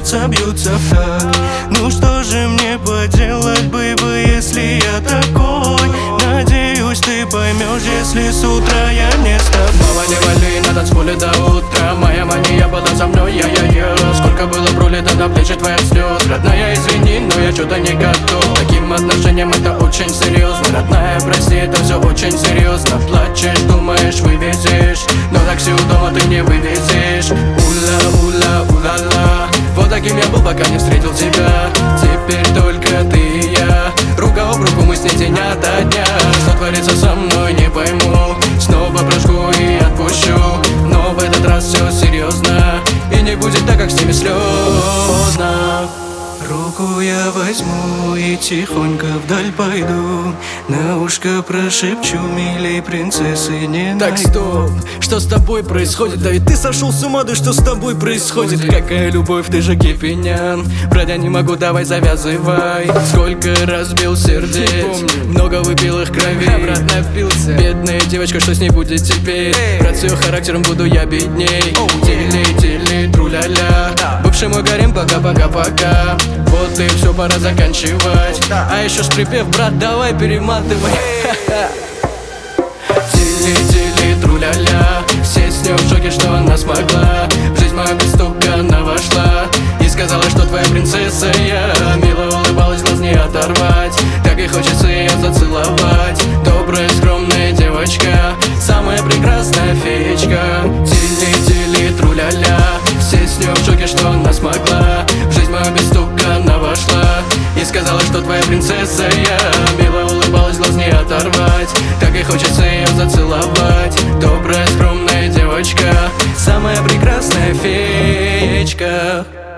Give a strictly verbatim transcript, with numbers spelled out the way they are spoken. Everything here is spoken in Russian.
сердца бьются в такт. Ну что же мне поделать, бэйби, если я такой? Надеюсь, ты поймешь, если с утра я не с тобой. Мама, не вали на танцполе до утра. Моя мания была за мной, я-я-я. Сколько было пролито на плечи твоих слез. Родная, извини, но я что-то не готов. Таким отношениям это очень серьезно. Родная, прости, это все очень серьезно. Плачешь, думаешь, вывезешь, но такси у дома ты не вывезешь. Ула, ула, ула-ла. Вот таким я был, пока не встретил тебя. Теперь только ты и я. Рука об руку, мы с ней день ото дня. Что творится со мной, не пойму. Снова прожгу и отпущу, но в этот раз все серьезно. И не будет так, как с ними слезно. Руку я возьму и тихонько вдаль пойду. На ушко прошепчу, милей принцессы не найду. Так, стоп, что с тобой происходит? Да ведь ты сошел с ума, да что с тобой происходит? Какая любовь, ты же кипинян. Брать я не могу, давай завязывай. Сколько разбил сердец, много выпил их крови, обратно впился. Бедная девочка, что с ней будет теперь? Брат, с ее характером буду я бедней. Тили-тили, тру-ля-ля. Бывший мой гарем, пока-пока-пока. Вот и все, пора заканчивать. А еще ж припев, брат, давай перематывай. Тили-тили, тру-ля-ля. Все с ней в шоке, что она смогла. В жизнь мою без стука она вошла и сказала, что твоя принцесса я. Мило улыбалась, глаз не оторвать. Так и хочется ее зацеловать. Добрая, скромная девочка, самая прекрасная феечка. Тили-тили, тру-ля-ля. Все с ней в шоке, что она смогла. В жизнь мою без стука она вошла и сказала, что твоя принцесса я. Мило улыбалась, глаз не оторвать. Так и хочется ее зацеловать. Добрая, скромная девочка, самая прекрасная феечка.